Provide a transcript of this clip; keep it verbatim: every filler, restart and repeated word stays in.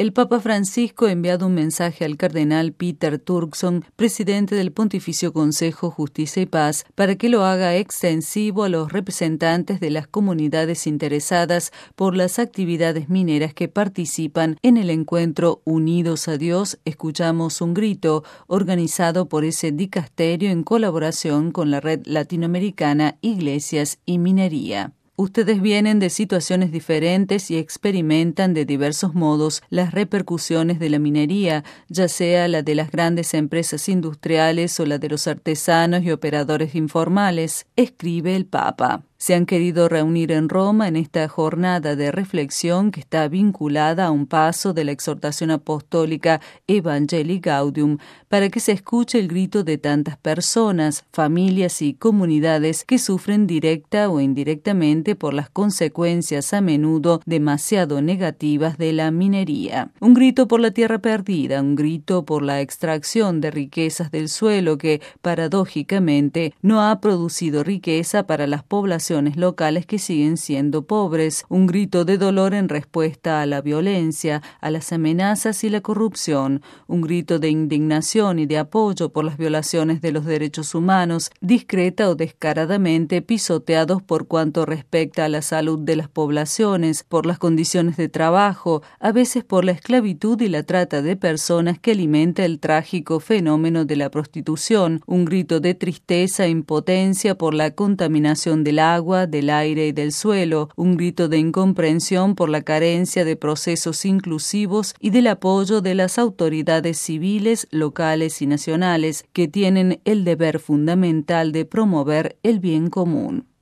El Papa Francisco ha enviado un mensaje al cardenal Peter Turkson, presidente del Pontificio Consejo Justicia y Paz, para que lo haga extensivo a los representantes de las comunidades interesadas por las actividades mineras que participan en el encuentro Unidos a Dios, escuchamos un grito, organizado por ese dicasterio en colaboración con la Red Latinoamericana Iglesias y Minería. Ustedes vienen de situaciones diferentes y experimentan de diversos modos las repercusiones de la minería, ya sea la de las grandes empresas industriales o la de los artesanos y operadores informales, escribe el Papa. Se han querido reunir en Roma en esta jornada de reflexión que está vinculada a un paso de la exhortación apostólica Evangelii Gaudium, para que se escuche el grito de tantas personas, familias y comunidades que sufren directa o indirectamente por las consecuencias a menudo demasiado negativas de la minería. Un grito por la tierra perdida, un grito por la extracción de riquezas del suelo que, paradójicamente, no ha producido riqueza para las poblaciones locales que siguen siendo pobres, un grito de dolor en respuesta a la violencia, a las amenazas y la corrupción, un grito de indignación y de apoyo por las violaciones de los derechos humanos, discreta o descaradamente pisoteados por cuanto respecta a la salud de las poblaciones, por las condiciones de trabajo, a veces por la esclavitud y la trata de personas que alimenta el trágico fenómeno de la prostitución, un grito de tristeza e impotencia por la contaminación del agua, del aire y del suelo, un grito de incomprensión por la carencia de procesos inclusivos y del apoyo de las autoridades civiles, locales y nacionales, que tienen el deber fundamental de promover el bien común.